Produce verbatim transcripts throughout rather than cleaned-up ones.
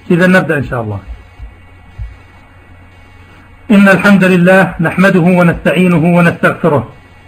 إذا نبدأ إن شاء الله. إن الحمد لله نحمده ونستعينه ونستغفره،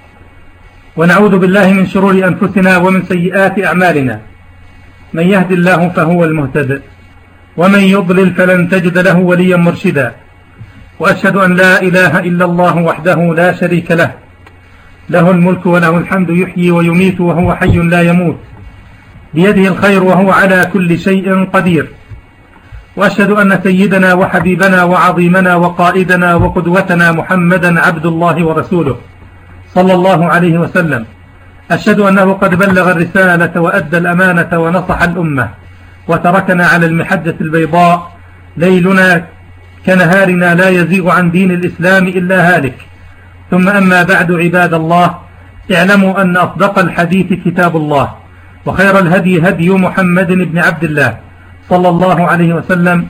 ونعوذ بالله من شرور أنفسنا ومن سيئات أعمالنا. من يهد الله فهو المهتد، ومن يضلل فلن تجد له وليا مرشدا. وأشهد أن لا إله إلا الله وحده لا شريك له، له الملك وله الحمد، يحيي ويميت وهو حي لا يموت، بيده الخير وهو على كل شيء قدير. وأشهد أن سيدنا وحبيبنا وعظيمنا وقائدنا وقدوتنا محمدا عبد الله ورسوله صلى الله عليه وسلم. أشهد أنه قد بلغ الرسالة وأدى الأمانة ونصح الأمة، وتركنا على المحجة البيضاء ليلنا كنهارنا لا يزيغ عن دين الإسلام إلا هالك. ثم أما بعد، عباد الله، اعلموا أن أصدق الحديث كتاب الله، وخير الهدي هدي محمد بن عبد الله صلى الله عليه وسلم،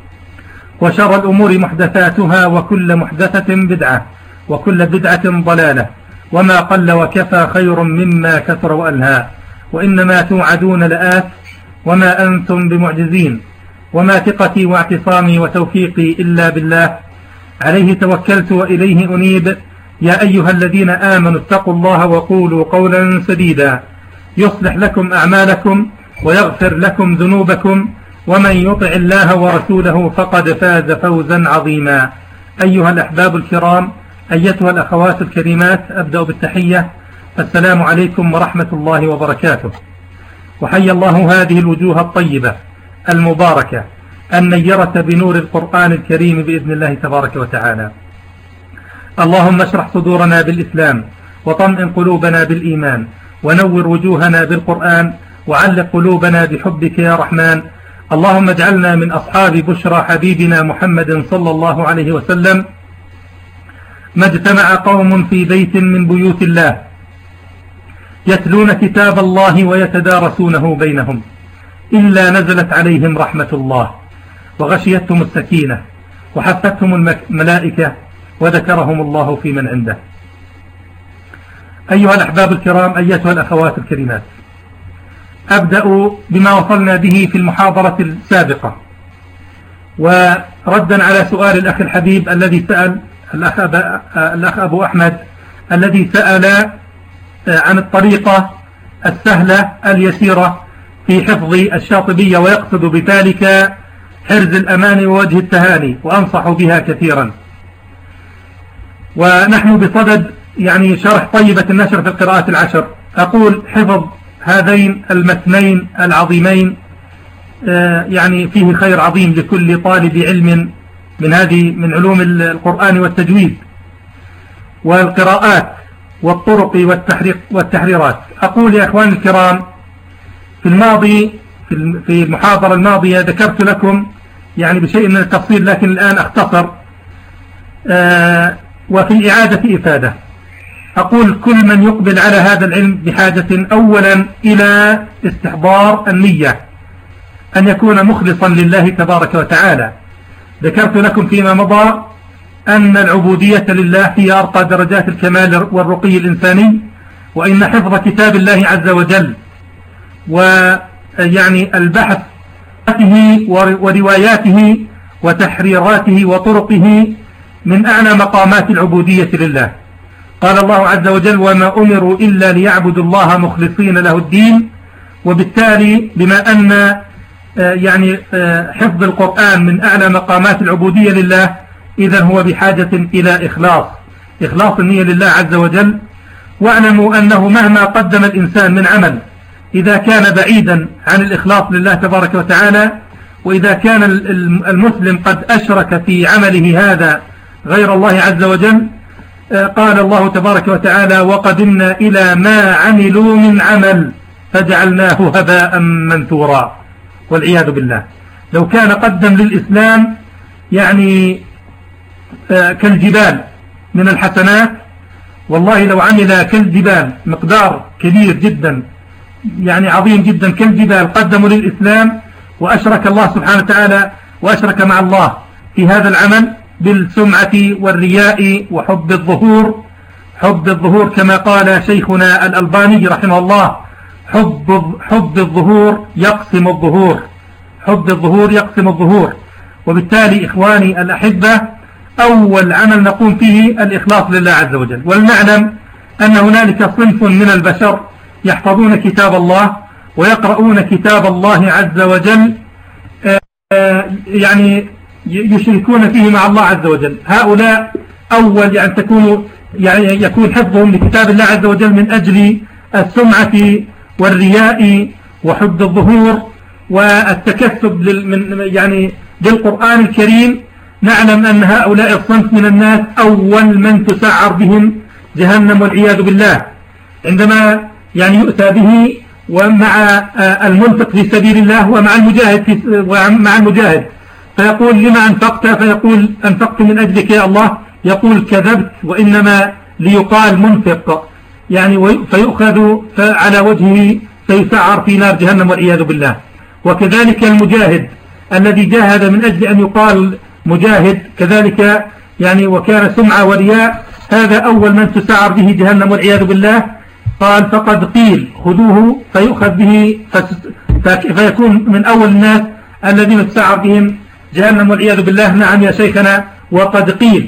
وشر الأمور محدثاتها، وكل محدثة بدعة، وكل بدعة ضلالة، وما قل وكفى خير مما كثر وألهى. وإنما توعدون لآت وما أنتم بمعجزين، وما ثقتي واعتصامي وتوفيقي إلا بالله، عليه توكلت وإليه أنيب. يا أيها الذين آمنوا اتقوا الله وقولوا قولا سديدا، يصلح لكم أعمالكم ويغفر لكم ذنوبكم، ومن يطع الله ورسوله فقد فاز فوزا عظيما. أيها الأحباب الكرام، أيتها الأخوات الكريمات، أبدأ بالتحية. السلام عليكم ورحمة الله وبركاته. وحيا الله هذه الوجوه الطيبة المباركة النيرة بنور القرآن الكريم بإذن الله تبارك وتعالى. اللهم اشرح صدورنا بالإسلام، وطمئن قلوبنا بالإيمان، ونور وجوهنا بالقرآن، وعلق قلوبنا بحبك يا رحمن. اللهم اجعلنا من أصحاب بشرى حبيبنا محمد صلى الله عليه وسلم. ما اجتمع قوم في بيت من بيوت الله يتلون كتاب الله ويتدارسونه بينهم إلا نزلت عليهم رحمة الله، وغشيتهم السكينة، وحفتهم الملائكة، وذكرهم الله في من عنده. أيها الأحباب الكرام، أيتها الأخوات الكريمات، أبدأ بما وصلنا به في المحاضرة السابقة، وردا على سؤال الأخ الحبيب الذي سأل الأخ, الأخ أبو أحمد الذي سأل عن الطريقة السهلة اليسيرة في حفظ الشاطبية، ويقصد بذلك حرز الأمان ووجه التهاني، وأنصح بها كثيرا. ونحن بصدد يعني شرح طيبة النشر في القراءات العشر. أقول حفظ هذين المتنين العظيمين يعني فيه خير عظيم لكل طالب علم من هذه من علوم القرآن والتجويد والقراءات والطرق والتحريق والتحريرات. أقول يا أخواني الكرام، في الماضي في المحاضرة الماضية ذكرت لكم يعني بشيء من التفصيل، لكن الآن أختصر وفي الإعادة إفادة. أقول كل من يقبل على هذا العلم بحاجة أولا إلى استحضار النية، أن يكون مخلصا لله تبارك وتعالى. ذكرت لكم فيما مضى أن العبودية لله هي أرقى درجات الكمال والرقي الإنساني، وإن حفظ كتاب الله عز وجل ويعني البحث ورواياته وتحريراته وطرقه من أعلى مقامات العبودية لله. قال الله عز وجل: وما أمروا إلا ليعبدوا الله مخلصين له الدين. وبالتالي بما أن يعني حفظ القرآن من أعلى مقامات العبودية لله، إذن هو بحاجة إلى إخلاص إخلاص النية لله عز وجل. واعلموا أنه مهما قدم الإنسان من عمل، إذا كان بعيدا عن الإخلاص لله تبارك وتعالى، وإذا كان المسلم قد أشرك في عمله هذا غير الله عز وجل، قال الله تبارك وتعالى: وقدمنا إلى ما عملوا من عمل فجعلناه هباء منثورا، والعياذ بالله. لو كان قدم للإسلام يعني كالجبال من الحسنات، والله لو عمل كالجبال مقدار كبير جدا يعني عظيم جدا كالجبال قدموا للإسلام، وأشرك الله سبحانه وتعالى وأشرك مع الله في هذا العمل بالسمعة والرياء وحب الظهور حب الظهور كما قال شيخنا الألباني رحمه الله: حب حب الظهور يقسم الظهور حب الظهور يقسم الظهور. وبالتالي إخواني الأحبة أول عمل نقوم فيه الإخلاص لله عز وجل. ولنعلم أن هنالك صنف من البشر يحفظون كتاب الله ويقرؤون كتاب الله عز وجل يعني يشركون فيه مع الله عز وجل. هؤلاء أول يعني تكون يعني يكون حفظهم لكتاب الله عز وجل من أجل السمعة والرياء وحب الظهور والتكسب من يعني للقرآن الكريم. نعلم أن هؤلاء الصنف من الناس أول من تسعر بهم جهنم والعياذ بالله، عندما يعني يؤتى به ومع المنفق في سبيل الله ومع المجاهد في ومع المجاهد فيقول لما أنفقت؟ فيقول أنفقت من أجلك يا الله، يقول كذبت وإنما ليقال منفق، يعني فيؤخذ على وجهه فيسعر في نار جهنم والعياذ بالله. وكذلك المجاهد الذي جاهد من أجل أن يقال مجاهد كذلك يعني وكان سمعة ورياء، هذا أول من تسعر به جهنم والعياذ بالله. قال فقد قيل خذوه فيؤخذ به فيكون من أول الناس الذين تسعر بهم جهنم والعياذ بالله. نعم يا شيخنا وقد قيل.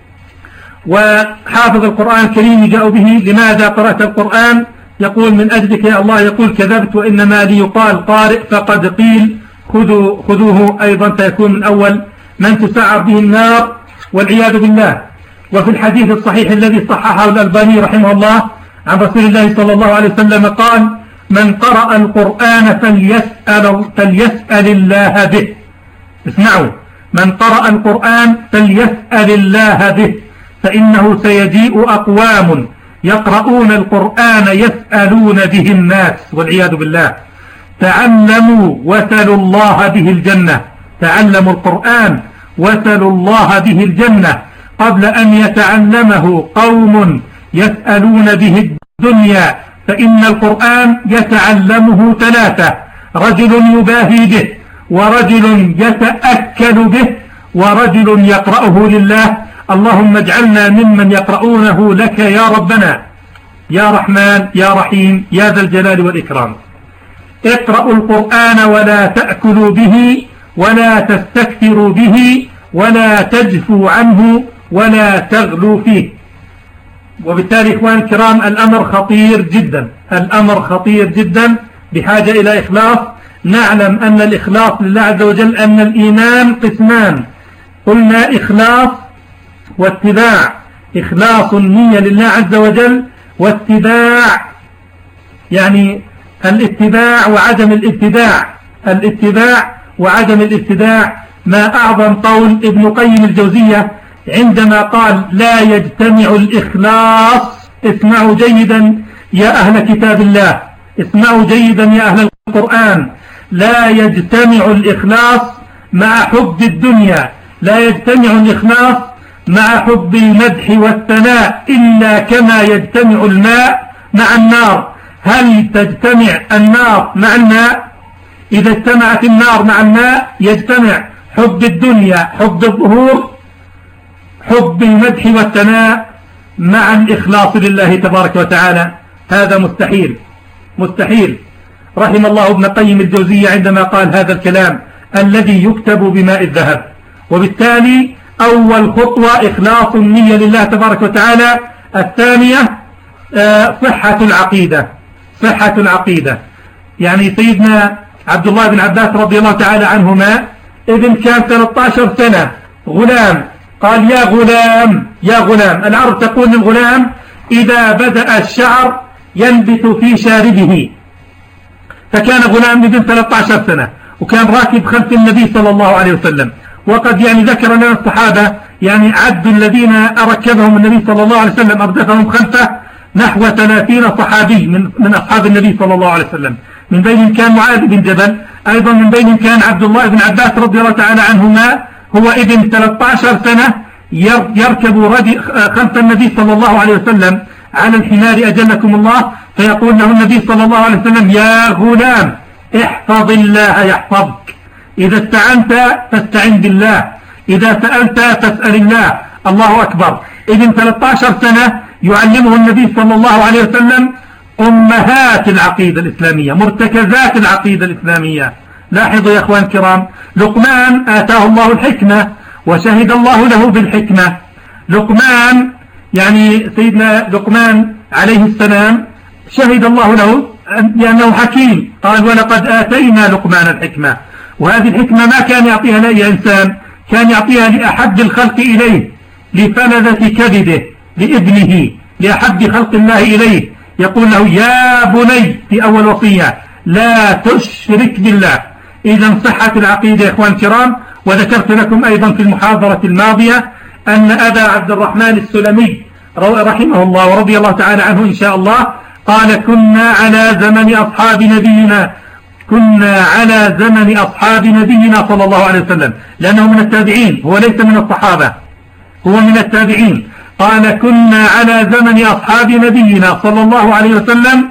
وحافظ القرآن الكريم جاء به لماذا قرأت القرآن؟ يقول من أجلك يا الله، يقول كذبت وإنما ليقال قارئ فقد قيل خذوا خذوه أيضا فيكون من أول من تسعر به النار والعياذ بالله. وفي الحديث الصحيح الذي صححه الألباني رحمه الله عن رسول الله صلى الله عليه وسلم قال من قرأ القرآن فليسأل, فليسأل الله به. اسمعوا، من قرأ القرآن فليسأل الله به فإنه سيجيء أقوام يقرؤون القرآن يسألون به الناس والعياذ بالله. تعلموا وسلوا الله به الجنة، تعلموا القرآن وسلوا الله به الجنة قبل أن يتعلمه قوم يسألون به الدنيا، فإن القرآن يتعلمه ثلاثة: رجل يباهي به، ورجل يتأكل به، ورجل يقرأه لله. اللهم اجعلنا ممن يقرؤونه لك يا ربنا يا رحمن يا رحيم يا ذا الجلال والإكرام. اقرأوا القرآن ولا تأكلوا به ولا تستكثروا به ولا تجفوا عنه ولا تغلوا فيه. وبالتالي إخوان الكرام الأمر خطير جدا، الأمر خطير جدا بحاجة إلى إخلاص. نعلم أن الإخلاص لله عز وجل أن الإيمان قسمان، قلنا إخلاص واتباع. إخلاص النية لله عز وجل واتباع يعني الاتباع وعدم الابتداع، الاتباع وعدم الابتداع. ما أعظم قول ابن قيم الجوزية عندما قال لا يجتمع الإخلاص. اسمعوا جيدا يا أهل كتاب الله، اسمعوا جيدا يا أهل القرآن، لا يجتمع الإخلاص مع حب الدنيا، لا يجتمع الإخلاص مع حب المدح والثناء إلا كما يجتمع الماء مع النار. هل تجتمع النار مع الماء؟ إذا اجتمعت النار مع الماء يجتمع حب الدنيا، حب الظهور، حب المدح والثناء مع الإخلاص لله تبارك وتعالى. هذا مستحيل مستحيل. رحم الله ابن قيم الجوزية عندما قال هذا الكلام الذي يكتب بماء الذهب. وبالتالي أول خطوة إخلاص النية لله تبارك وتعالى. الثانية صحة العقيدة، صحة العقيدة. يعني سيدنا عبد الله بن عباس رضي الله تعالى عنهما ابن كان ثلاثة عشر سنة غلام، قال يا غلام يا غلام. العرب تقول للغلام إذا بدأ الشعر ينبت في شاربه. فكان غلام ابن ثلاثة عشر سنة وكان راكب خلف النبي صلى الله عليه وسلم. وقد يعني ذكر لنا الصحابة يعني عدوا الذين أركبهم النبي صلى الله عليه وسلم أردفهم خلفه نحو ثلاثين صحابي من, من أصحاب النبي صلى الله عليه وسلم. من بينهم كان معاذ بن جبل، أيضا من بينهم كان عبد الله بن عباس رضي الله تعالى عنهما، هو ابن ثلاثة عشر سنة يركب خلف النبي صلى الله عليه وسلم على الحمار أجلكم الله، فيقول له النبي صلى الله عليه وسلم يا غلام احفظ الله يحفظك، إذا استعنت فاستعن بالله، إذا سألت فاسأل الله. الله أكبر. ابن ثلاثة عشر سنة يعلمه النبي صلى الله عليه وسلم أمهات العقيدة الإسلامية، مرتكزات العقيدة الإسلامية. لاحظوا يا أخوان الكرام، لقمان آتاه الله الحكمة وشهد الله له بالحكمة. لقمان يعني سيدنا لقمان عليه السلام شهد الله له لأنه حكيم، قال ولقد آتينا لقمان الحكمة، وهذه الحكمة ما كان يعطيها لأي إنسان، كان يعطيها لأحب الخلق إليه، لفلذة كبده، لابنه، لأحب خلق الله إليه. يقول له يا بني في أول وصية لا تشرك بالله. إذا صحة العقيدة يا إخوان الكرام. وذكرت لكم أيضا في المحاضرة الماضية أن أبا عبد الرحمن السلمي رحمه الله ورضي الله تعالى عنه إن شاء الله قال كنا على زمن أصحاب نبينا كنا على زمن أصحاب نبينا صلى الله عليه وسلم، لأنه من التابعين، هو ليس من الصحابة، هو من التابعين. قال كنا على زمن أصحاب نبينا صلى الله عليه وسلم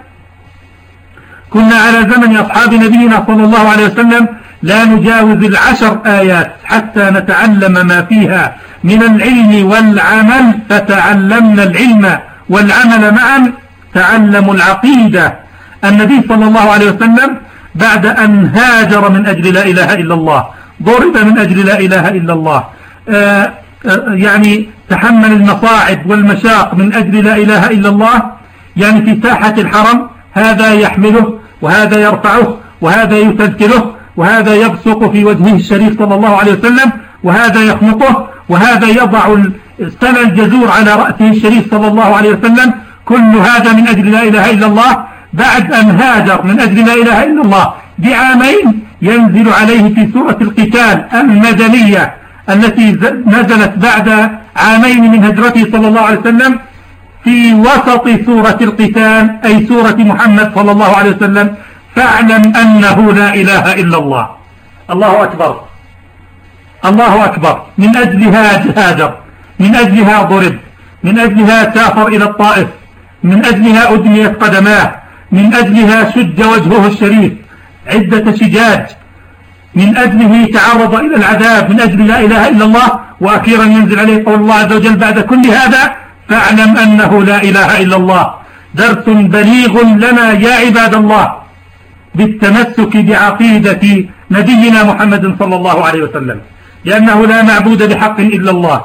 كنا على زمن أصحاب نبينا صلى الله عليه وسلم لا نجاوز العشر آيات حتى نتعلم ما فيها من العلم والعمل، فتعلمنا العلم والعمل معا، تعلموا العقيدة. النبي صلى الله عليه وسلم بعد أن هاجر من أجل لا إله إلا الله، ضرب من أجل لا إله إلا الله، آآ آآ يعني تحمل المصاعب والمشاق من أجل لا إله إلا الله، يعني في ساحة الحرم هذا يحمله وهذا يرفعه وهذا يتذكره وهذا يبصق في وجهه الشريف صلى الله عليه وسلم وهذا يخنقه وهذا يضع السنة الجزور على رأسه الشريف صلى الله عليه وسلم. كل هذا من أجل لا إله إلا الله. بعد أن هاجر من أجل لا إله إلا الله بعامين ينزل عليه في سورة القتال المدنية التي نزلت بعد عامين من هجرته صلى الله عليه وسلم في وسط سورة القتال أي سورة محمد صلى الله عليه وسلم فاعلم أنه لا إله إلا الله. الله أكبر الله أكبر. من أجلها هاجر، من أجلها ضرب، من أجلها سافر إلى الطائف، من أجلها أدميت قدماه، من أجلها شج وجهه الشريف عدة شجاج، من أجله تعرض إلى العذاب من أجل لا إله إلا الله. وأخيرا ينزل عليه قول الله عز وجل بعد كل هذا فاعلم أنه لا إله إلا الله. درس بليغ لنا يا عباد الله بالتمسك بعقيدة نبينا محمد صلى الله عليه وسلم، لأنه لا معبود بحق إلا الله،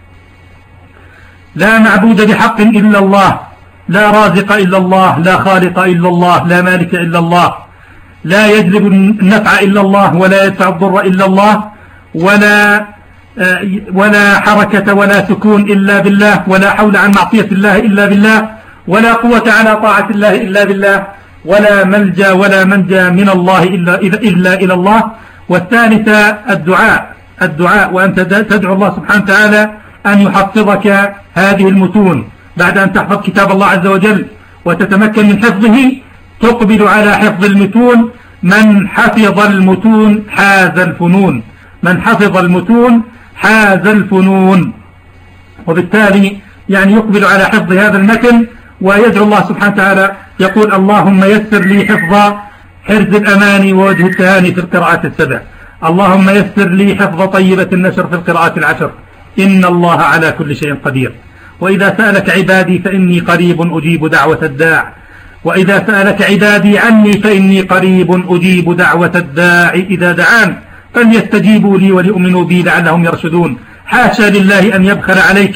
لا معبود بحق إلا الله، لا رازق إلا الله، لا خالق إلا الله، لا مالك إلا الله، لا يجلب النفع إلا الله ولا يدفع الضر إلا الله، ولا ولا حركة ولا سكون إلا بالله، ولا حول عن معصية الله إلا بالله، ولا قوة على طاعة الله إلا بالله، ولا ملجأ ولا منجا من الله إلا, إلا إلى الله. والثالثة الدعاء الدعاء وأنت تدعو الله سبحانه وتعالى أن يحفظك هذه المتون. بعد أن تحفظ كتاب الله عز وجل وتتمكن من حفظه تقبل على حفظ المتون. من حفظ المتون حاز الفنون، من حفظ المتون حاز الفنون. وبالتالي يعني يقبل على حفظ هذا المتن ويدعو الله سبحانه وتعالى يقول اللهم يسر لي حفظ حرز الأماني ووجه التهاني في القراءات السبع، اللهم يسر لي حفظ طيبة النشر في القراءات العشر، إن الله على كل شيء قدير. وإذا سألك عبادي فإني قريب أجيب دعوة الداع، وإذا سألك عبادي عني فإني قريب أجيب دعوة الداع إذا دعان فليستجيبوا لي وليؤمنوا بي لعلهم يرشدون. حاشا لله أن يبخل عليك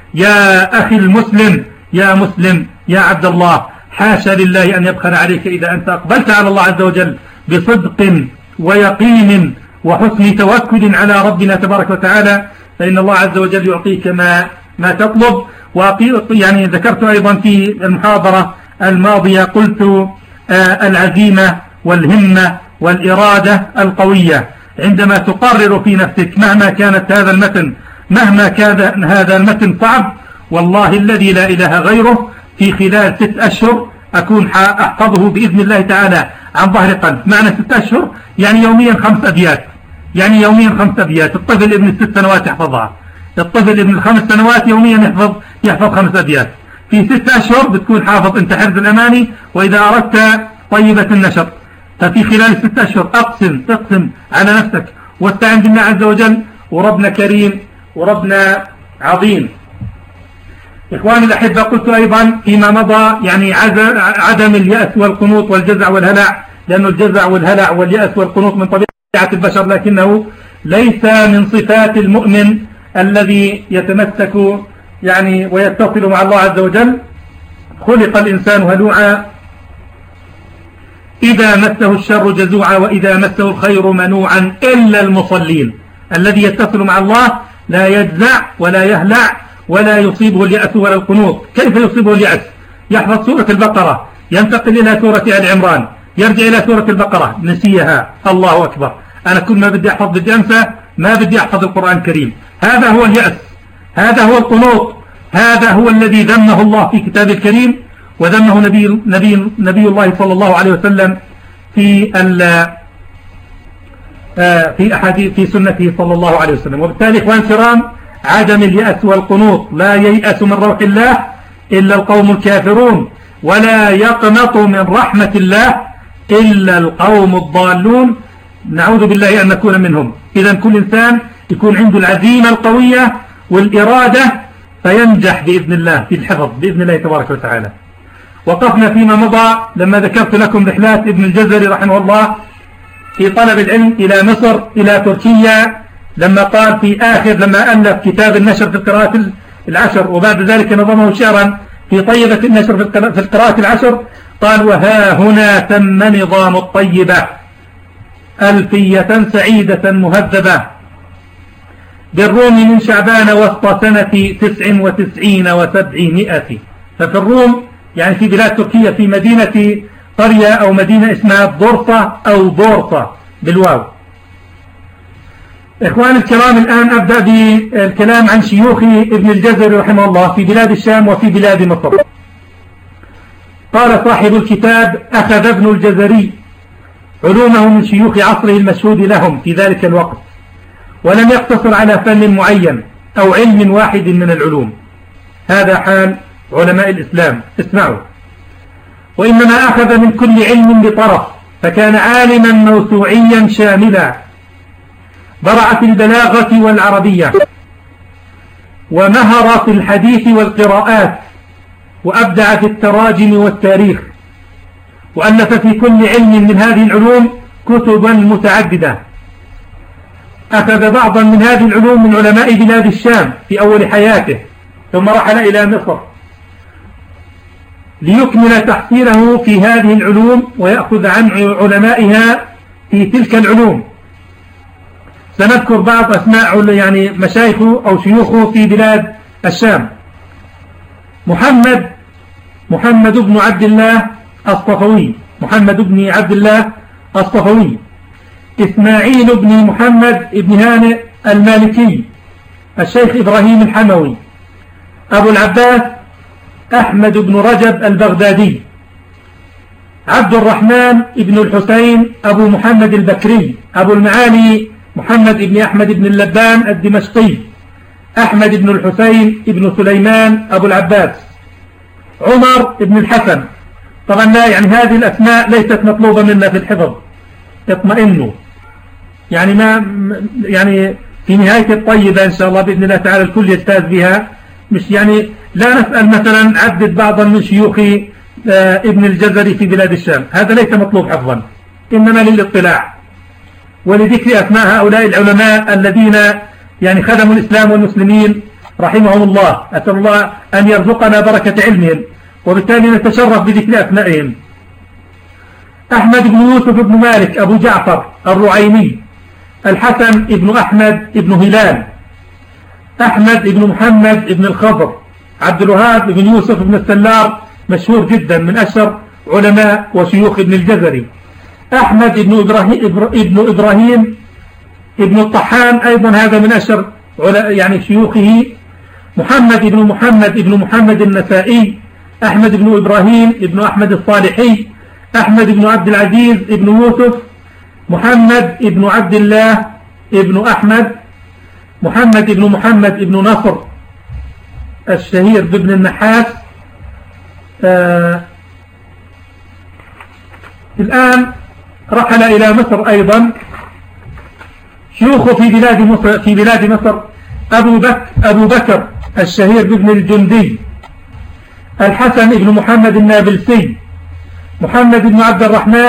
يا أخي المسلم، يا مسلم يا عبد الله، حاشا لله أن يبخل عليك إذا أنت أقبلت على الله عز وجل بصدق ويقين وحسن توكل على ربنا تبارك وتعالى، فإن الله عز وجل يعطيك ما ما تطلب. يعني ذكرت أيضا في المحاضرة الماضية قلت آه العزيمة والهمة والإرادة القوية عندما تقرر في نفسك مهما كانت هذا المتن مهما كان هذا المتن صعب، والله الذي لا إله غيره في خلال ست أشهر أكون أحفظه بإذن الله تعالى عن ظهر قلب. معنى ست أشهر يعني يوميا خمس أبيات، يعني يوميا خمس أبيات. الطفل ابن الست سنوات يحفظها، الطفل ابن الخمس سنوات يوميا يحفظ يحفظ خمس أبيات. في ست أشهر بتكون حافظ انت حرز الأماني وإذا أردت طيبة النشر. ففي خلال ست أشهر أقسم اقسم على نفسك واستعن بالله عز وجل، وربنا كريم وربنا عظيم. إخواني الأحبة قلت أيضا فيما مضى يعني عدم اليأس والقنوط والجزع والهلع لأن الجزع والهلع واليأس والقنوط من طبيعة البشر، لكنه ليس من صفات المؤمن الذي يتمسك يعني ويتصل مع الله عز وجل. خلق الإنسان هلوعا إذا مسه الشر جزوعا وإذا مسه الخير منوعا إلا المصلين. الذي يتصل مع الله لا يجزع ولا يهلع ولا يصيبه اليأس ولا القنوط. كيف يصيبه اليأس؟ يحفظ سورة البقرة، ينتقل إلى سورة آل عمران، يرجع إلى سورة البقرة، نسيها، الله أكبر، أنا كل ما بدي أحفظ بدي أنسى، ما بدي أحفظ القرآن الكريم. هذا هو اليأس، هذا هو القنوط، هذا هو الذي ذمه الله في كتابه الكريم، وذمه نبي, نبي, نبي الله صلى الله عليه وسلم في في أحاديث في سنته صلى الله عليه وسلم. وبالتالي إخوان الكرام، عدم اليأس والقنوط، لا ييأس من روح الله إلا القوم الكافرون، ولا يقنط من رحمة الله إلا القوم الضالون. نعوذ بالله أن نكون منهم. إذا كل إنسان يكون عنده العزيمة القوية والإرادة فينجح بإذن الله في الحفظ بإذن الله تبارك وتعالى. وقفنا فيما مضى لما ذكرت لكم رحلات ابن الجزري رحمه الله في طلب العلم إلى مصر إلى تركيا، لما قال في آخر لما ألف كتاب النشر في القراءات العشر، وبعد ذلك نظمه شعرا في طيبة النشر في القراءات العشر، قال: وها هنا تم نظام الطيبة ألفية سعيدة مهذبة بالروم من شعبان وسط سنة تسع وتسعين وسبعمائة. ففي الروم يعني في بلاد تركيا، في مدينة قرية أو مدينة اسمها بورصة أو بورصة بالواو. إخوان الكرام، الآن أبدأ بالكلام عن شيوخ ابن الجزري رحمه الله في بلاد الشام وفي بلاد مصر. قال صاحب الكتاب: أخذ ابن الجزري علومه من شيوخ عصره المشهود لهم في ذلك الوقت، ولم يقتصر على فن معين أو علم واحد من العلوم. هذا حال علماء الإسلام. اسمعوا: وإنما أخذ من كل علم بطرف، فكان عالما موسوعيا شاملا، برع في البلاغة والعربية، ومهر في الحديث والقراءات، وأبدع في التراجم والتاريخ، وألف في كل علم من هذه العلوم كتبا متعددة. أخذ بعضا من هذه العلوم من علماء بلاد الشام في أول حياته، ثم رحل إلى مصر ليكمل تحصيله في هذه العلوم ويأخذ عن علمائها في تلك العلوم. سنذكر بعض أسماء يعني مشايخه أو شيوخه في بلاد الشام: محمد محمد بن عبد الله الصفوي، محمد بن عبد الله الصفوي. إسماعيل بن محمد بن هانئ المالكي. الشيخ إبراهيم الحموي. أبو العباس أحمد بن رجب البغدادي. عبد الرحمن بن الحسين أبو محمد البكري. أبو المعالي محمد بن أحمد بن اللبان الدمشقي. أحمد بن الحسين بن سليمان أبو العباس. عمر بن الحسن. طبعا لا يعني هذه الأسماء ليست مطلوبة منا في الحفظ، اطمئنوا، يعني ما يعني في نهاية الطيبة إن شاء الله بإذن الله تعالى الكل يجتاز بها، مش يعني لا نسأل مثلا عدد بعضا من شيوخ ابن الجزري في بلاد الشام، هذا ليس مطلوب حفظا، إنما للاطلاع ولذكر أسماء هؤلاء العلماء الذين يعني خدموا الإسلام والمسلمين رحمهم الله. أسأل الله أن يرزقنا بركة علمهم، وبالتالي نتشرف بذكر أسمائهم. أحمد بن يوسف بن مالك أبو جعفر الرعيني. الحسن بن أحمد بن هلال. أحمد بن محمد بن الخضر. عبد الوهاب بن يوسف بن السلار مشهور جدا من أشهر علماء وشيوخ ابن الجزري. أحمد بن إبراهيم ابن إبراهيم ابن الطحان أيضا هذا من أشهر يعني شيوخه. محمد بن محمد بن محمد النسائي. أحمد بن إبراهيم بن أحمد الصالحي. أحمد بن عبد العزيز بن يوسف. محمد بن عبد الله بن أحمد. محمد بن محمد بن نصر الشهير بابن النحاس. آه الآن رحل إلى مصر أيضا شيوخ في بلاد مصر في بلاد مصر أبو بكر أبو بكر الشهير بابن الجندي. الحسن بن محمد النابلسي. محمد بن عبد الرحمن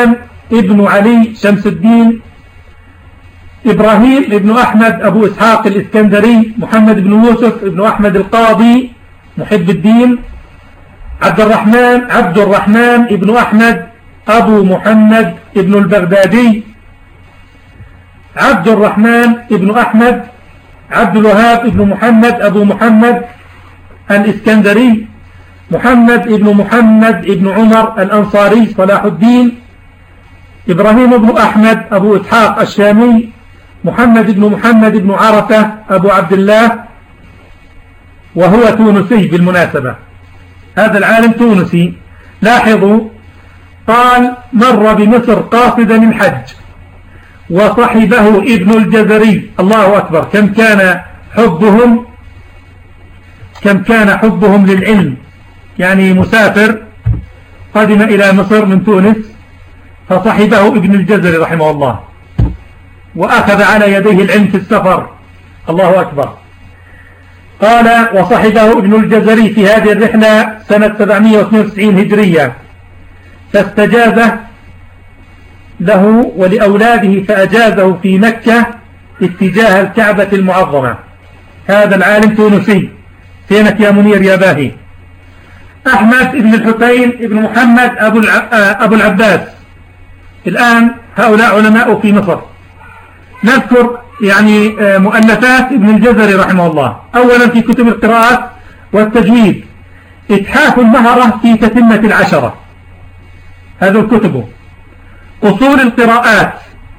ابن علي شمس الدين، إبراهيم ابن أحمد أبو إسحاق الإسكندري، محمد بن يوسف ابن أحمد القاضي محب الدين، عبد الرحمن عبد الرحمن ابن أحمد أبو محمد ابن البغدادي، عبد الرحمن ابن أحمد عبد الوهاب ابن محمد أبو محمد الإسكندري، محمد ابن محمد ابن عمر الأنصاري صلاح الدين، إبراهيم ابن أحمد أبو إسحاق الشامي، محمد ابن محمد ابن عرفة أبو عبد الله، وهو تونسي بالمناسبة، هذا العالم تونسي. لاحظوا قال مر بمصر قاصدا الحج وصحبه ابن الجزري. الله أكبر، كم كان حبهم كم كان حبهم للعلم. يعني مسافر قدم إلى مصر من تونس فصحبه ابن الجزري رحمه الله وأخذ على يديه العلم في السفر. الله أكبر. قال وصحبه ابن الجزري في هذه الرحلة سنة سبعمائة واثنين وتسعين هجرية، فاستجازه له ولأولاده فأجازه في مكة اتجاه الكعبة المعظمة. هذا العالم تونسي. فينك يا منير يا باهي؟ أحمد بن الحسين بن محمد أبو, أبو العباس. الآن هؤلاء علماء في مصر. نذكر يعني مؤلفات ابن الجزري رحمه الله. أولا في كتب القراءات والتجويد إتحاف المهرة في تتمة العشرة، هذا الكتب. أصول القراءات،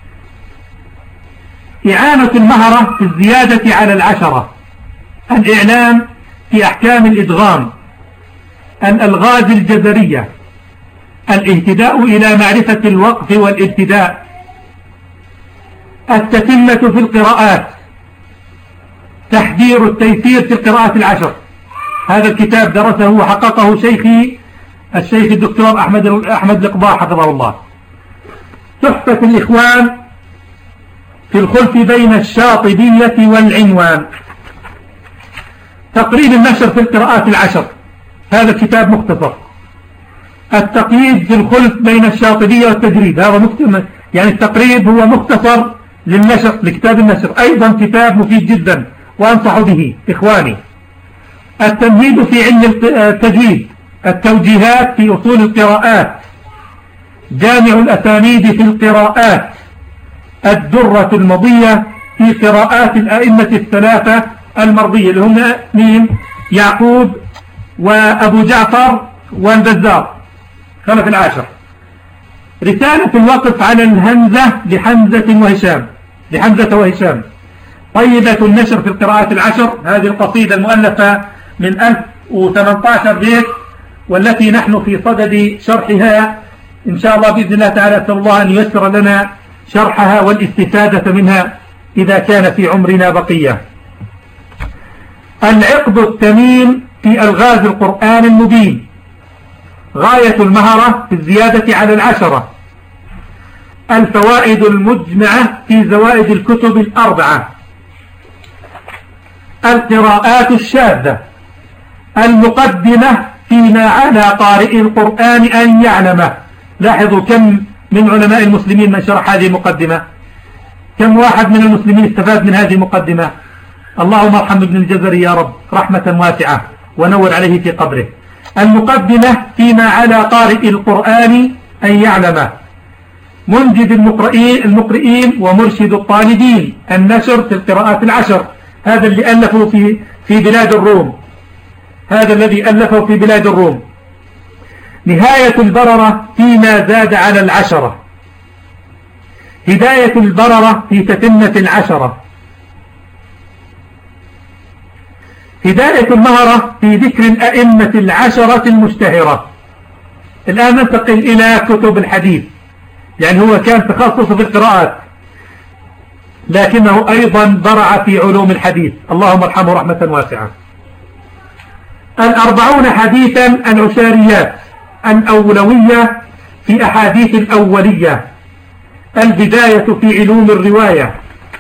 إعانة المهرة في الزيادة على العشرة، الإعلام في أحكام الإدغام، الألغاز الجزرية، الاهتداء إلى معرفة الوقف والابتداء، التتمة في القراءات، تحذير التيسير في القراءات العشر. هذا الكتاب درسه وحققه شيخي الشيخ الدكتور أحمد أحمد القضاء حفظه الله. تحفة الإخوان في الخلف بين الشاطبية والعنوان، تقريب النشر في القراءات العشر، هذا الكتاب مختصر. التقييد في الخلف بين الشاطبية والتجريد، هذا مختصر، يعني التقريب هو مختصر للنشر لكتاب النشر، أيضا كتاب مفيد جدا وأنصح به إخواني. التمهيد في علم التجويد، التوجيهات في أصول القراءات، جامع الأسانيد في القراءات، الدرة المضية في قراءات الأئمة الثلاثة المرضية اللي هم مين؟ يعقوب وأبو جعفر والبزار خلف العاشر. رسالة الوقف على الهمزة لحمزة وهشام لحمزة وهشام طيبة النشر في القراءات العشر، هذه القصيدة المؤلفة من ألف وثمانية عشر بيت، والتي نحن في صدد شرحها إن شاء الله بإذن الله تعالى. أسأل الله أن ييسر لنا شرحها والاستفادة منها إذا كان في عمرنا بقية. العقد التميم في ألغاز القرآن المبين، غاية المهرة في الزيادة على العشرة، الفوائد المجمعة في زوائد الكتب الأربعة، القراءات الشاذة، المقدمة فيما على قارئ القرآن أن يعلمه. لاحظوا كم من علماء المسلمين من شرح هذه المقدمة، كم واحد من المسلمين استفاد من هذه المقدمة. اللهم ارحم ابن الجزري يا رب رحمة واسعة ونور عليه في قبره. المقدمة فيما على قارئ القرآن أن يعلمه، منجد المقرئين, المقرئين ومرشد الطالبين، النشر في القراءات العشر، هذا اللي ألفوا في, في بلاد الروم، هذا الذي ألفه في بلاد الروم. نهاية البررة فيما زاد على العشرة، هداية البررة في تتمة العشرة، هداية المهرة في ذكر الأئمة العشرة المشتهرة. الآن ننتقل إلى كتب الحديث، يعني هو كان تخصصه في القراءات لكنه أيضا برع في علوم الحديث، اللهم ارحمه رحمة واسعة. الأربعون حديثا العشاريات، الأولوية في أحاديث الأولية، البداية في علوم الرواية،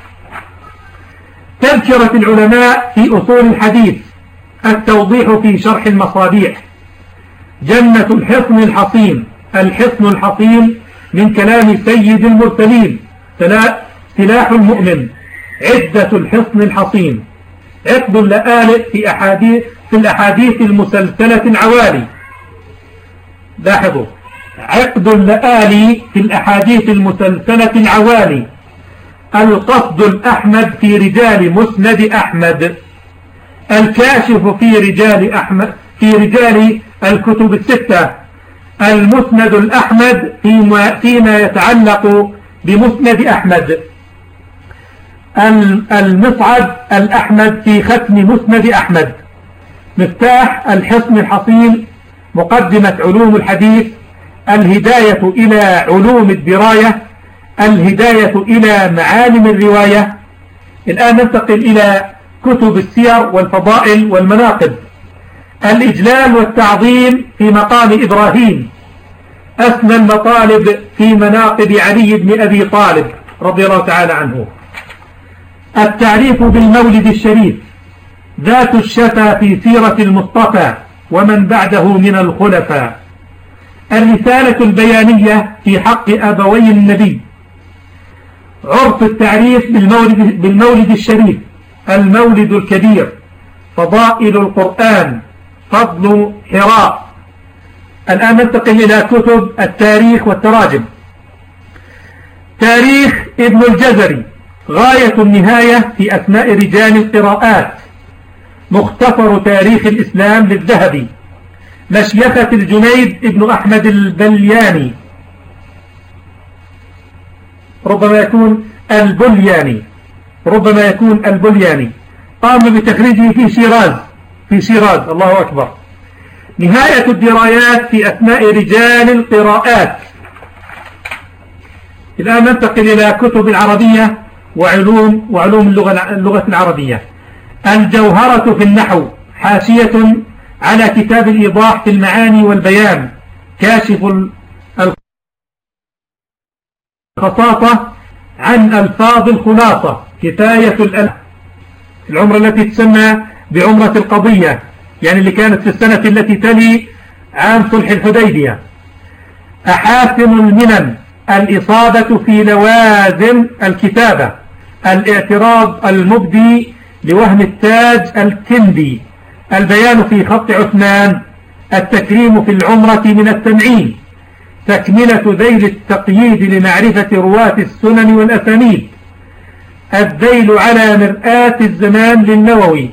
تذكرة العلماء في أصول الحديث، التوضيح في شرح المصابيح، جنة الحصن الحصين. الحصن الحصين من كلام سيد المرسلين: سلاح المؤمن عدة الحصن الحصين، عقد اللآلئ في أحاديث في الأحاديث المسلسلة العوالي. لاحظوا: عقد اللآلئ في الأحاديث المسلسلة العوالي. القصد الأحمد في رجال مسند أحمد. الكاشف في رجال أحمد في رجال الكتب الستة. المسند الأحمد فيما, فيما يتعلق بمسند أحمد. المصعد الأحمد في ختم مسند أحمد. مفتاح الحصن الحصين مقدمة علوم الحديث. الهداية إلى علوم الدراية. الهداية إلى معالم الرواية. الآن ننتقل إلى كتب السير والفضائل والمناقب. الإجلال والتعظيم في مقام إبراهيم. أسمى المطالب في مناقب علي بن أبي طالب رضي الله تعالى عنه. التعريف بالمولد الشريف. ذات الشفا في سيرة المصطفى ومن بعده من الخلفاء. الرسالة البيانية في حق أبوي النبي. عرف التعريف بالمولد, بالمولد الشريف. المولد الكبير. فضائل القرآن. فضل حراء. الآن ننتقل إلى كتب التاريخ والتراجم. تاريخ ابن الجزري. غاية النهاية في أسماء رجال القراءات. مختصر تاريخ الإسلام للذهبي. مشيخة الجنيد ابن أحمد البلياني، ربما يكون البلياني ربما يكون البلياني قام بتخريجه في شيراز في شيراز الله أكبر. نهاية الدرايات في أسماء رجال القراءات. الآن ننتقل إلى كتب العربية وعلوم وعلوم اللغة, اللغة العربية. الجوهرة في النحو. حاشية على كتاب الإيضاح في المعاني والبيان. كاشف الخصاصة عن ألفاظ الخلاصة. كفاية الألف. العمرة التي تسمى بعمرة القضية، يعني اللي كانت في السنة التي تلي عام صلح الحديبية. أحاسن المنن. الإصابة في لوازم الكتابة. الاعتراض المبدي لوهم التاج الكندي. البيان في خط عثمان. التكريم في العمرة من التنعيم. تكملة ذيل التقييد لمعرفة رواة السنن والأسانيد. الذيل على مرآة الزمان للنووي.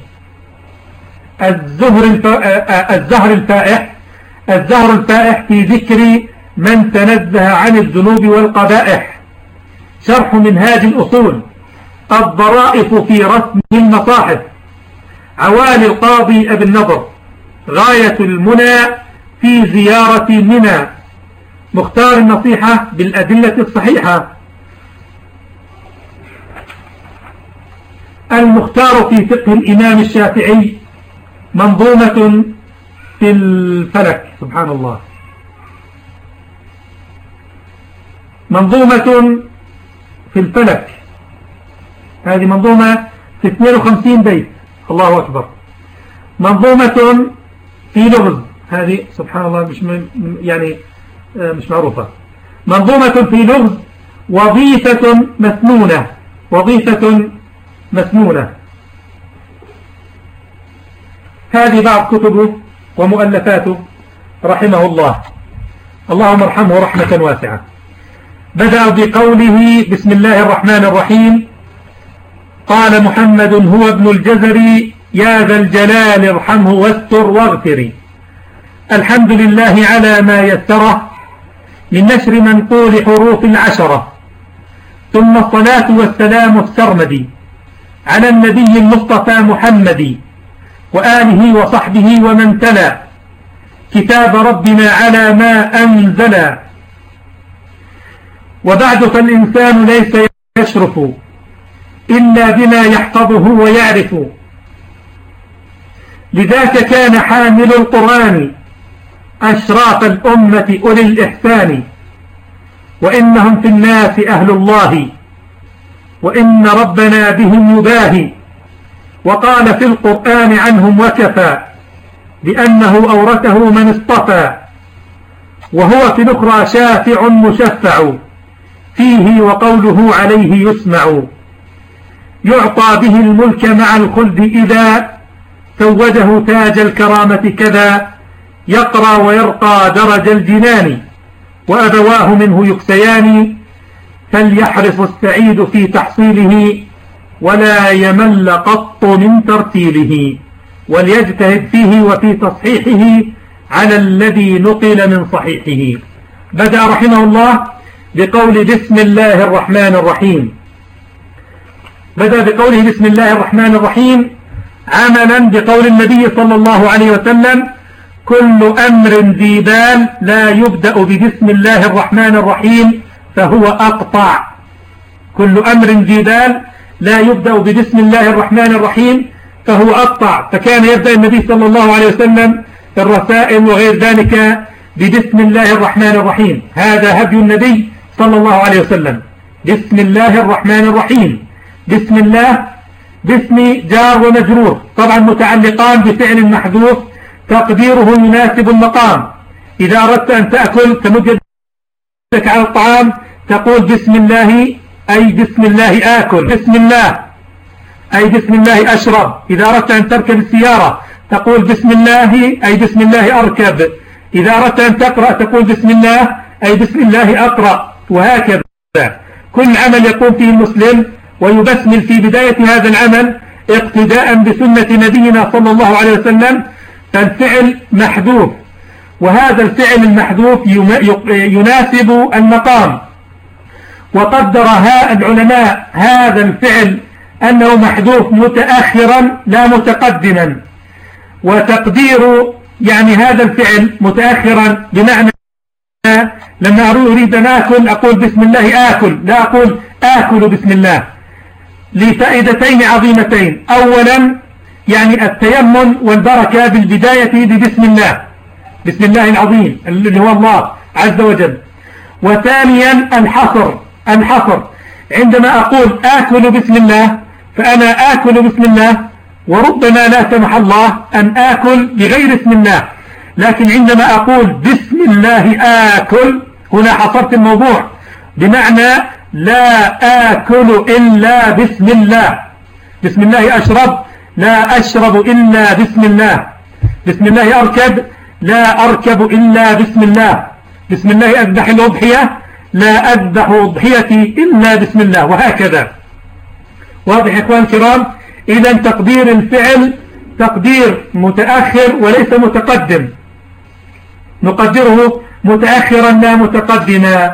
الزهر الزهر الفائح. الزهر الفائح في ذكر من تنزه عن الذنوب والقبائح. شرح منهاج الأصول. الضرائف في رسم المصاحف. عوالي القاضي أبي النضر. غاية المنى في زيارة منى. مختار النصيحة بالأدلة الصحيحة. المختار في فقه الإمام الشافعي. منظومة في الفلك. سبحان الله. منظومة في الفلك. هذه منظومة في اثنين وخمسين بيت. الله أكبر. منظومة في لغز. هذه سبحان الله مش يعني مش معروفة. منظومة في لغز. وظيفة مسنونة. وظيفة مسنونة. هذه بعض كتبه ومؤلفاته رحمه الله. اللهم ارحمه رحمة واسعة. بدأ بقوله: بسم الله الرحمن الرحيم. قال محمد هو ابن الجزري يا ذا الجلال ارحمه واستر واغفري. الحمد لله على ما يسره من نشر منقول حروف العشرة. ثم الصلاة والسلام السرمدي على النبي المصطفى محمد وآله وصحبه ومن تلا كتاب ربنا على ما أنزل. وبعد فالإنسان ليس يشرف إلا بما يحفظه ويعرف. لذاك كان حامل القرآن أشراف الأمة أولي الإحسان. وإنهم في الناس أهل الله وإن ربنا بهم يباهي. وقال في القرآن عنهم وكفى بأنه أورثه من اصطفى. وهو في الأخرى شافع مشفع فيه وقوله عليه يسمع، يعطى به الملك مع الخلد إذا سوده تاج الكرامة كذا، يقرى ويرقى درج الجنان وأبواه منه يكسيان، فليحرص السعيد في تحصيله ولا يمل قط من ترتيله، وليجتهد فيه وفي تصحيحه على الذي نقل من صحيحه. بدأ رحمه الله بقول بسم الله الرحمن الرحيم، بدأ بقوله بسم الله الرحمن الرحيم عملا بقول النبي صلى الله عليه وسلم: كل أمر ذي بال لا يبدأ ببسم الله الرحمن الرحيم فهو أقطع. كل أمر ذي بال لا يبدأ ببسم الله الرحمن الرحيم فهو أقطع. فكان يبدأ النبي صلى الله عليه وسلم في الرسائل وغير ذلك ببسم الله الرحمن الرحيم، هذا هدي النبي صلى الله عليه وسلم. بسم الله الرحمن الرحيم، بسم الله باسم جار ومجرور، طبعا متعلقان بفعل محذوف تقديره يناسب المقام. إذا أردت أن تأكل تمد يدك على الطعام تقول بسم الله، أي بسم الله آكل، بسم الله أي بسم الله أشرب. إذا أردت أن تركب السيارة تقول بسم الله أي بسم الله أركب. إذا أردت أن تقرأ تقول بسم الله أي بسم الله أقرأ، وهكذا. كل عمل يقوم فيه المسلم ويبسمل في بداية هذا العمل اقتداء بسنة نبينا صلى الله عليه وسلم، فالفعل محذوف، وهذا الفعل المحذوف يناسب المقام. وقدر العلماء هذا الفعل أنه محذوف متأخرا لا متقدما، وتقدير يعني هذا الفعل متأخرا بمعنى لما أريد أن آكل أقول بسم الله آكل، لا أقول آكل بسم الله، لفائدتين عظيمتين. أولا يعني التيمم والبركة بالبداية ببسم الله، بسم الله العظيم اللي هو الله عز وجل. وثانيا الحصر، الحصر عندما أقول آكل بسم الله فأنا آكل بسم الله، وربما لا سمح الله أن آكل بغير اسم الله، لكن عندما أقول بسم الله آكل هنا حصرت الموضوع، بمعنى لا آكل إلا بسم الله. بسم الله أشرب، لا أشرب إلا بسم الله. بسم الله أركب، لا أركب إلا بسم الله. بسم الله أذبح الأضحية، لا أذبح أضحيتي إلا بسم الله، وهكذا. واضح يا إخوان الكرام؟ إذا تقدير الفعل تقدير متأخر وليس متقدم، نقدره متأخرا لا متقدما.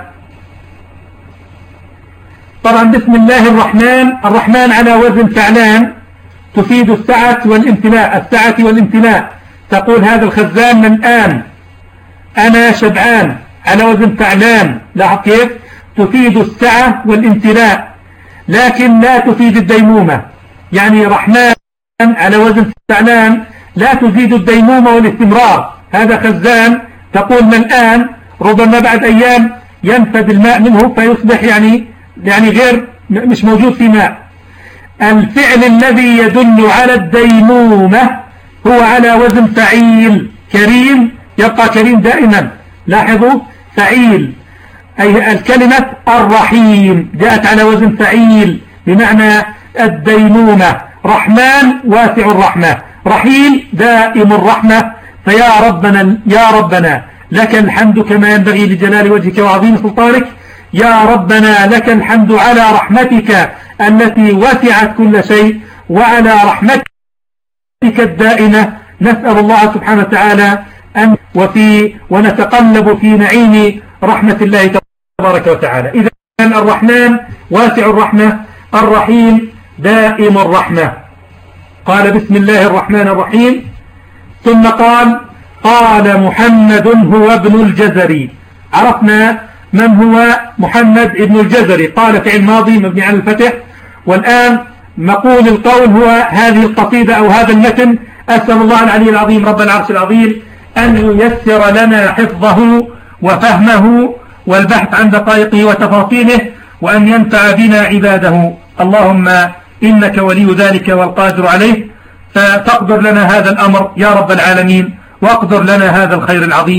طبعا بسم الله الرحمن، الرحمن على وزن فعلان تفيد السعة والامتلاء، السعة والامتلاء. تقول هذا الخزان من آن، أنا شبعان، على وزن فعلان. لاحظ كيف تفيد السعة والامتلاء، لكن لا تفيد الديمومة. يعني رحمن على وزن فعلان لا تزيد الديمومة والاستمرار. هذا خزان تقول من آن، ربما بعد أيام ينفد الماء منه فيصبح يعني يعني غير مش موجود في ماء. الفعل الذي يدل على الديمومة هو على وزن فعيل. كريم يبقى كريم دائما، لاحظوا فعيل. أي الكلمة الرحيم جاءت على وزن فعيل بمعنى الديمومة. رحمن واسع الرحمة، رحيم دائم الرحمة. فيا ربنا يا ربنا لك الحمد كما ينبغي لجلال وجهك وعظيم سلطانك. يا ربنا لك الحمد على رحمتك التي وسعت كل شيء وعلى رحمتك الدائمة. نسأل الله سبحانه وتعالى أن وفي ونتقلب في نعيم رحمة الله تبارك وتعالى. إذا كان الرحمن واسع الرحمة، الرحيم دائم الرحمة. قال بسم الله الرحمن الرحيم، ثم قال قال محمد هو ابن الجزري. عرفنا من هو محمد ابن الجزري، قال فعل ماضي مبني على الفتح. والآن مقول القول هو هذه القصيدة أو هذا المتن. أسأل الله العلي العظيم رب العرش العظيم أن ييسر لنا حفظه وفهمه والبحث عن دقائقه وتفاصيله، وأن ينفع بنا عباده. اللهم إنك ولي ذلك والقادر عليه، فتقدر لنا هذا الأمر يا رب العالمين، واقدر لنا هذا الخير العظيم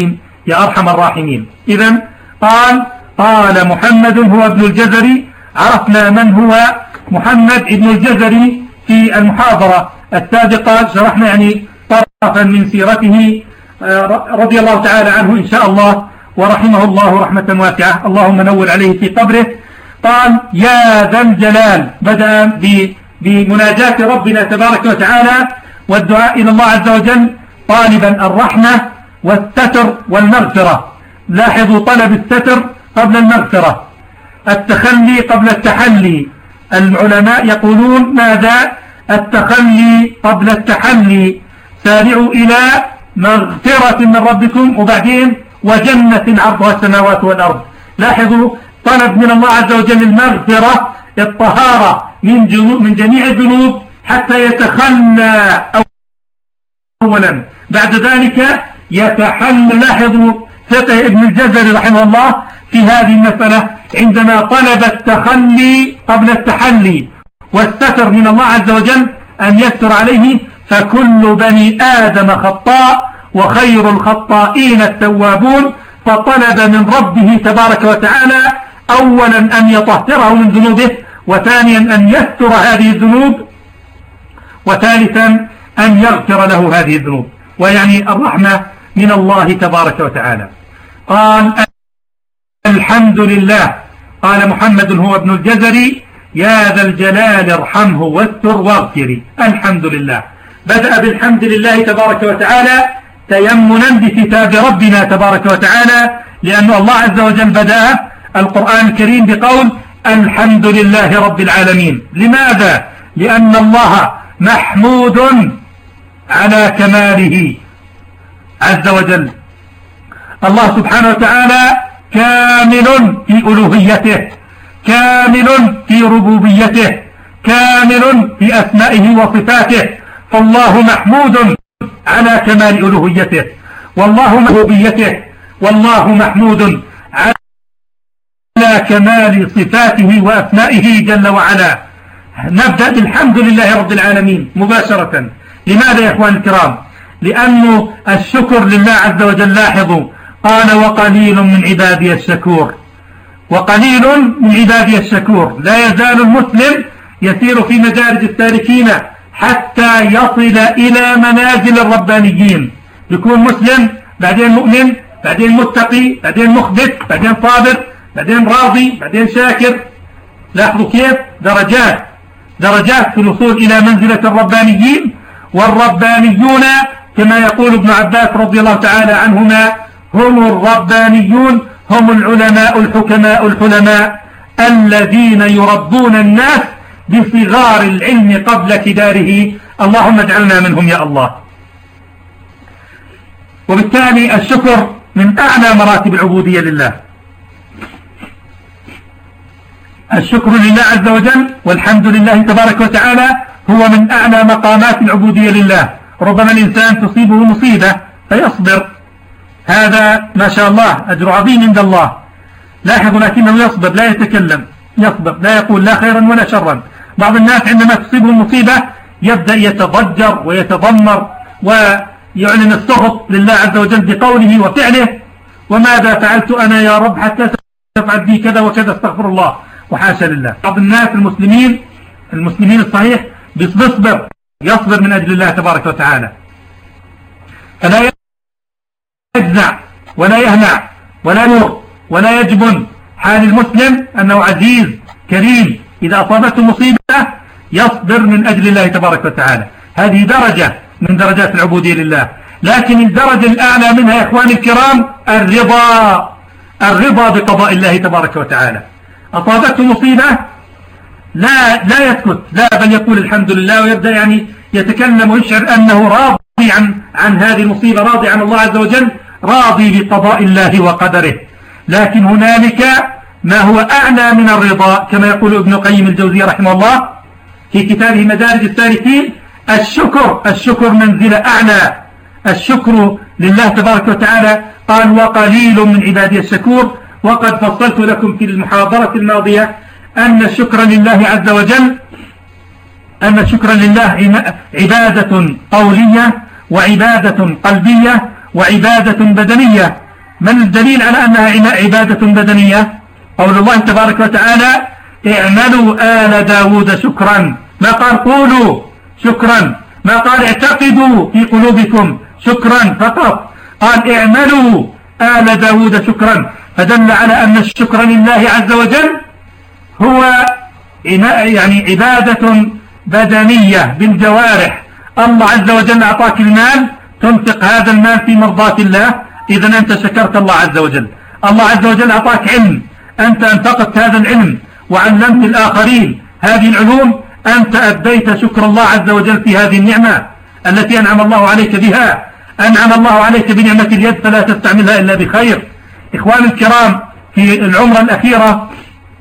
يا أرحم الراحمين. إذن قال قال محمد هو ابن الجزري. عرفنا من هو محمد ابن الجزري في المحاضرة السابقة، شرحنا يعني طرفا من سيرته رضي الله تعالى عنه إن شاء الله ورحمه الله رحمة واسعة، اللهم نور عليه في قبره. قال يا ذا الجلال، بدأ بمناجاة ربنا تبارك وتعالى والدعاء إلى الله عز وجل طالبا الرحمة والستر والمغفرة. لاحظوا طلب الستر قبل المغفرة، التخلي قبل التحلي. العلماء يقولون ماذا؟ التخلي قبل التحلي. سارعوا إلى مغفرة من ربكم وبعدين وجنة عرضها السماوات والأرض. لاحظوا طلب من الله عز وجل المغفرة، الطهارة من, من جميع الذنوب حتى يتخلى أولا، بعد ذلك يتحلى. لاحظوا فقه ابن الجزري رحمه الله في هذه المسألة عندما طلب التخلي قبل التحلي والستر من الله عز وجل أن يستر عليه. فكل بني آدم خطاء وخير الخطائين التوابون. فطلب من ربه تبارك وتعالى أولا أن يطهره من ذنوبه، وثانيا أن يستر هذه الذنوب، وثالثا أن يغفر له هذه الذنوب، ويعني الرحمة من الله تبارك وتعالى. قال الحمد لله. قال محمد هو ابن الجزري يا ذا الجلال ارحمه واستر واغفري. الحمد لله، بدأ بالحمد لله تبارك وتعالى تيمنا بكتاب ربنا تبارك وتعالى، لأن الله عز وجل بدأ القرآن الكريم بقول الحمد لله رب العالمين. لماذا؟ لأن الله محمود على كماله عز وجل. الله سبحانه وتعالى كامل في ألوهيته، كامل في ربوبيته، كامل في أسمائه وصفاته. فالله محمود على كمال ألوهيته، والله ربوبيته، والله محمود على كمال صفاته وأسمائه جل وعلا. نبدأ بالحمد لله رب العالمين مباشرة. لماذا يا إخوان الكرام؟ لأنه الشكر لله عز وجل. لاحظوا قال وقليل من عبادي الشكور، وقليل من عبادي الشكور. لا يزال المسلم يسير في مدارج السالكين حتى يصل إلى منازل الربانيين. يكون مسلم، بعدين مؤمن، بعدين متقي، بعدين مخبت، بعدين صابر، بعدين راضي، بعدين شاكر. لاحظوا كيف درجات درجات في الوصول إلى منزلة الربانيين. والربانيون كما يقول ابن عباس رضي الله تعالى عنهما هم الربانيون، هم العلماء الحكماء الحلماء الذين يربون الناس بصغار العلم قبل كباره. اللهم اجعلنا منهم يا الله. وبالتالي الشكر من أعلى مراتب العبودية لله. الشكر لله عز وجل والحمد لله تبارك وتعالى هو من أعلى مقامات العبودية لله. ربما الإنسان تصيبه مصيبة فيصبر، هذا ما شاء الله أجر عظيم عند الله. لاحظوا لكنه يصبر، لا يتكلم، يصبر، لا يقول لا خيرا ولا شرا. بعض الناس عندما تصيبه المصيبة يبدأ يتضجر ويتضمر ويعلن السخط لله عز وجل بقوله وفعله: وماذا فعلت أنا يا رب حتى تفعل بي كذا وكذا، استغفر الله وحاشا لله. بعض الناس المسلمين المسلمين الصحيح بيصبر، يصبر من أجل الله تبارك وتعالى، فلا يجزع ولا يهنع ولا يور ولا يجبن. حال المسلم أنه عزيز كريم، إذا أصابته مصيبة يصبر من أجل الله تبارك وتعالى. هذه درجة من درجات العبودية لله. لكن الدرجة الأعلى منها يا إخواني الكرام الرضا، الرضا بقضاء الله تبارك وتعالى. أصابته مصيبة لا لا يسكت، لا بل يقول الحمد لله، ويبدأ يعني يتكلم ويشعر أنه راضي عن عن هذه المصيبة، راضي عن الله عز وجل، راضي بقضاء الله وقدره. لكن هنالك ما هو أعلى من الرضا، كما يقول ابن قيم الجوزية رحمه الله في كتابه مدارج السالكين: الشكر الشكر منزلة أعلى. الشكر لله تبارك وتعالى. قال: وقليل من عبادي الشكور. وقد فصلت لكم في المحاضرة الماضية أن الشكر لله عز وجل أن الشكر لله عبادة قولية وعبادة قلبية وعبادة بدنية. من الدليل على أنها عبادة بدنية؟ قول الله تبارك وتعالى اعملوا آل داود شكرا، ما قال قولوا شكرا، ما قال اعتقدوا في قلوبكم شكرا فقط، قال اعملوا آل داود شكرا، فدل على أن الشكر لله عز وجل هو يعني عبادة بدنية بالجوارح. الله عز وجل أعطاك المال، تنفق هذا المال في مرضاة الله، إذا أنت شكرت الله عز وجل. الله عز وجل أعطاك علم، أنت أنفقت هذا العلم وعلمت الآخرين هذه العلوم، أنت أديت شكر الله عز وجل في هذه النعمة التي أنعم الله عليك بها. أنعم الله عليك بنعمة اليد فلا تستعملها إلا بخير. إخواني الكرام، في العمرة الأخيرة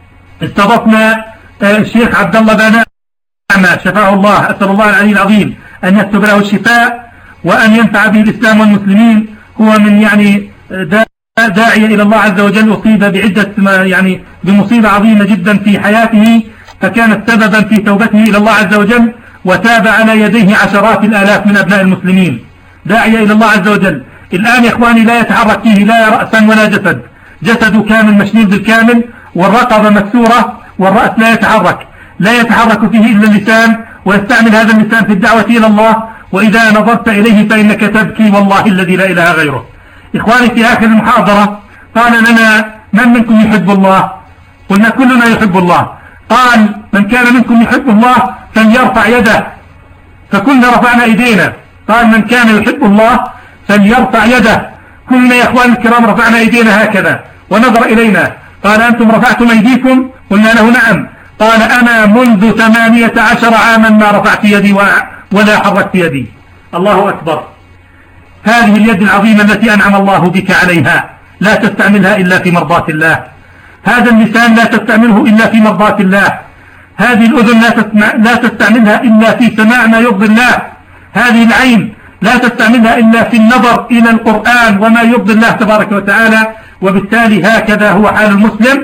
استضفنا الشيخ عبد الله بنعمة شفاه الله، أسأل الله العلي العظيم أن يكتب له الشفاء وأن ينفع به الإسلام والمسلمين. هو من يعني داعية إلى الله عز وجل، أصيب بعدة يعني بمصيبة عظيمة جدا في حياته، فكانت سببا في توبته إلى الله عز وجل، وتاب على يديه عشرات الآلاف من أبناء المسلمين، داعية إلى الله عز وجل. الآن يا إخواني لا يتحرك فيه لا رأسا ولا جسد، جسده كامل مشلول بالكامل، والرقبة مكسورة، والرأس لا يتحرك، لا يتحرك فيه إلا اللسان، ويستعمل هذا اللسان في الدعوة إلى الله، وإذا نظرت إليه فإنك تبكي والله الذي لا إله غيره. إخواني في آخر المحاضرة قال لنا من منكم يحب الله؟ قلنا كلنا يحب الله. قال من كان منكم يحب الله فليرفع يده، فكلنا رفعنا إيدينا. قال من كان يحب الله فليرفع يده. كلنا يا إخواني الكرام رفعنا إيدينا هكذا ونظر إلينا. قال أنتم رفعتم أيديكم؟ قلنا له نعم. قال أنا منذ ثمانية عشر عاما ما رفعت يدي ولا حركت يدي. الله أكبر. هذه اليد العظيمة التي أنعم الله بك عليها لا تستعملها إلا في مرضاة الله. هذا اللسان لا تستعمله إلا في مرضاة الله. هذه الأذن لا تستعملها إلا في سماع ما يرضي الله. هذه العين لا تستعملها إلا في النظر إلى القرآن وما يرضي الله تبارك وتعالى. وبالتالي هكذا هو حال المسلم.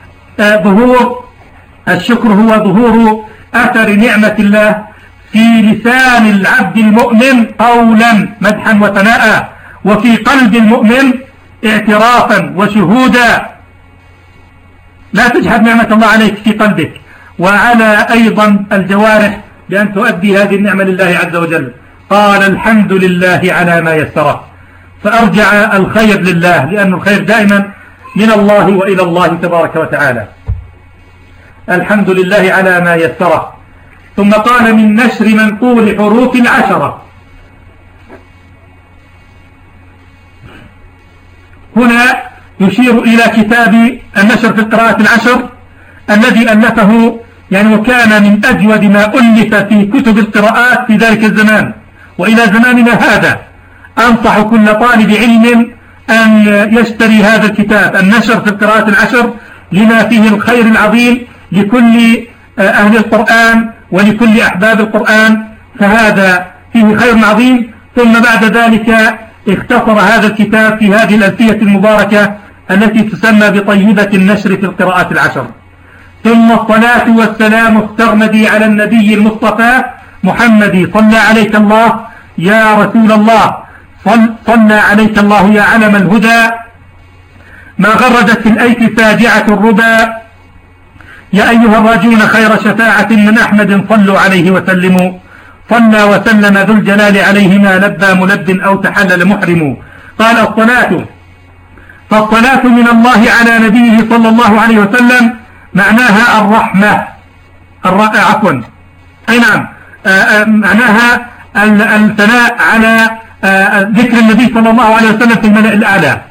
ظهور الشكر هو ظهور أثر نعمة الله في لسان العبد المؤمن قولا مدحا وثناء، وفي قلب المؤمن اعترافا وشهودا. لا تجحد نعمة الله عليك في قلبك، وعلى أيضا الجوارح بأن تؤدي هذه النعمة لله عز وجل. قال الحمد لله على ما يسره، فأرجع الخير لله، لأن الخير دائما من الله وإلى الله تبارك وتعالى. الحمد لله على ما يسره. ثم قال من نشر منقول حروف العشرة. هنا يشير إلى كتاب النشر في القراءة العشر الذي ألفه، يعني وكان من أجود ما ألف في كتب القراءات في ذلك الزمان وإلى زماننا هذا. أنصح كل طالب علم أن يشتري هذا الكتاب النشر في القراءة العشر، لما فيه الخير العظيم لكل أهل القرآن ولكل أحباب القرآن، فهذا فيه خير عظيم. ثم بعد ذلك اختصر هذا الكتاب في هذه الألفية المباركة التي تسمى بطيبة النشر في القراءات العشر. ثم الصلاة والسلام السرمدي على النبي المصطفى محمد، صلى عليك الله يا رسول الله، صل صلى عليك الله يا علم الهدى، ما غردت في الأيك فاجعة الربا، يا أيها الراجون خير شفاعة من أحمد صلوا عليه وسلموا، صلى وسلم ذو الجلال عليه ما لبى ملب أو تحلل محرم. قال الصلاة، فالصلاة من الله على نبيه صلى الله عليه وسلم معناها الرحمة، عفوا أي نعم معناها الثناء على ذكر النبي صلى الله عليه وسلم في الملأ الأعلى.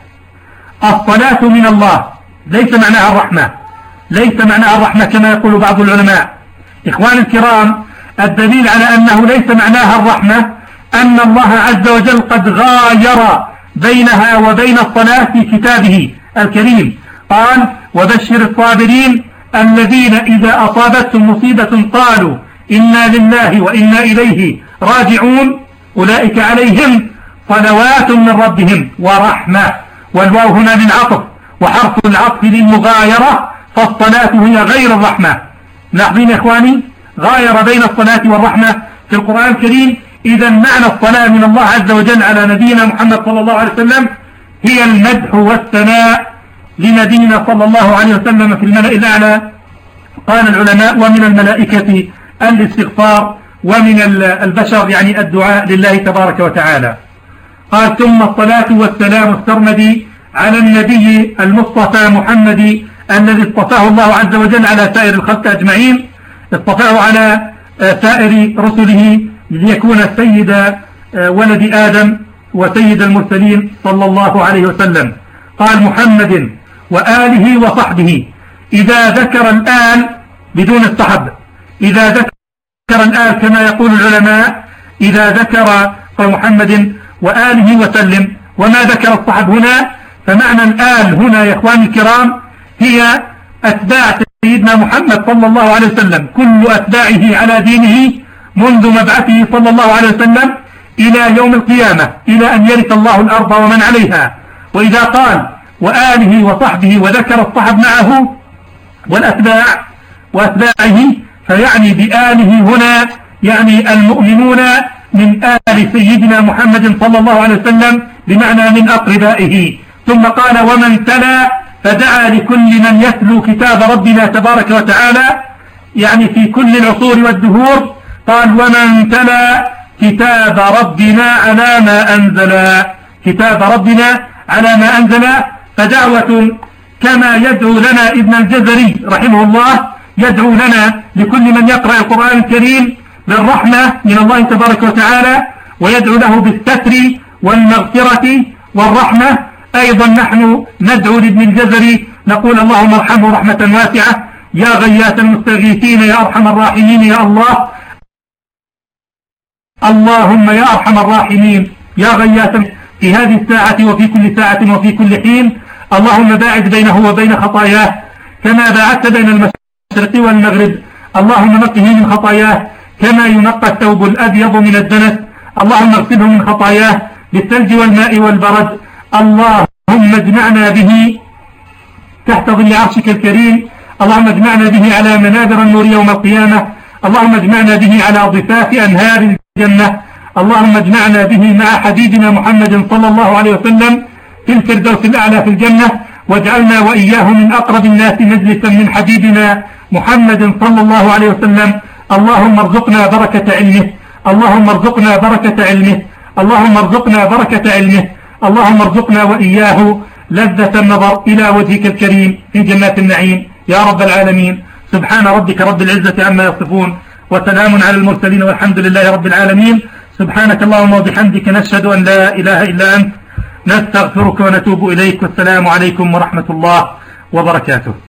الصلاة من الله ليس معناها الرحمة، ليس معناها الرحمة كما يقول بعض العلماء. إخوان الكرام، الدليل على أنه ليس معناها الرحمة أن الله عز وجل قد غاير بينها وبين الصلاة في كتابه الكريم. قال وبشر الصابرين الذين إذا أصابتهم مصيبة قالوا إنا لله وإنا إليه راجعون أولئك عليهم صلوات من ربهم ورحمة. والواو هنا للعطف، وحرف العطف للمغايرة، فالصلاة هي غير الرحمة. لاحظين يا إخواني، غاير بين الصلاة والرحمة في القرآن الكريم. إذا معنى الصلاة من الله عز وجل على نبينا محمد صلى الله عليه وسلم هي المدح والثناء لنبينا صلى الله عليه وسلم في الملأ الأعلى. قال العلماء: ومن الملائكة الاستغفار، ومن البشر يعني الدعاء لله تبارك وتعالى. قال: ثم الصلاة والسلام السرمدي على النبي المصطفى محمد الذي اصطفاه الله عز وجل على سائر الخلق أجمعين، اصطفاه على سائر رسله ليكون سيد ولد آدم وسيد المرسلين صلى الله عليه وسلم. قال: محمد وآله وصحبه. إذا ذكر الآل بدون الصحب، إذا ذكر الآل كما يقول العلماء، إذا ذكر محمد وآله وسلم وما ذكر الصحب هنا، فمعنى الآل هنا يا إخواني الكرام هي أتباع سيدنا محمد صلى الله عليه وسلم، كل أتباعه على دينه منذ مبعثه صلى الله عليه وسلم إلى يوم القيامة، إلى أن يرث الله الأرض ومن عليها. وإذا قال وآله وصحبه وذكر الصحب معه والأتباع وأتباعه، فيعني بآله هنا يعني المؤمنون من آل سيدنا محمد صلى الله عليه وسلم، بمعنى من أقربائه. ثم قال: ومن تلا، فدعا لكل من يتلو كتاب ربنا تبارك وتعالى، يعني في كل العصور والدهور. قال: ومن تلا كتاب ربنا على ما أنزل، كتاب ربنا على ما أنزل. فدعوة كما يدعو لنا ابن الجزري رحمه الله، يدعو لنا لكل من يقرأ القرآن الكريم بالرحمة من الله تبارك وتعالى، ويدعو له بالستر والمغفرة والرحمة. أيضا نحن ندعو لابن الجزري، نقول: اللهم ارحمه رحمة واسعة، يا غياث المستغيثين يا أرحم الراحمين يا الله. اللهم يا أرحم الراحمين يا غياث في هذه الساعة وفي كل ساعة وفي كل حين. اللهم باعد بينه وبين خطاياه كما باعدت بين المشرق والمغرب. اللهم نقه من خطاياه كما ينقى الثوب الأبيض من الدنس. اللهم اغسله من خطاياه بالثلج والماء والبرد. اللهم اجمعنا به تحت ظل عرشك الكريم. اللهم اجمعنا به على منابر النور يوم القيامة. اللهم اجمعنا به على ضفاف أنهار الجنة. اللهم اجمعنا به مع حبيبنا محمد صلى الله عليه وسلم في الفردوس الأعلى في الجنة، واجعلنا وإياه من أقرب الناس مجلسا من حبيبنا محمد صلى الله عليه وسلم. اللهم ارزقنا بركة علمه، اللهم ارزقنا بركة علمه، اللهم ارزقنا بركة علمه، اللهم ارزقنا وإياه لذة النظر إلى وجهك الكريم في جنات النعيم يا رب العالمين. سبحان ربك رب العزة عما يصفون، وسلام على المرسلين، والحمد لله رب العالمين. سبحانك اللهم وبحمدك، نشهد أن لا إله إلا أنت، نستغفرك ونتوب إليك، والسلام عليكم ورحمة الله وبركاته.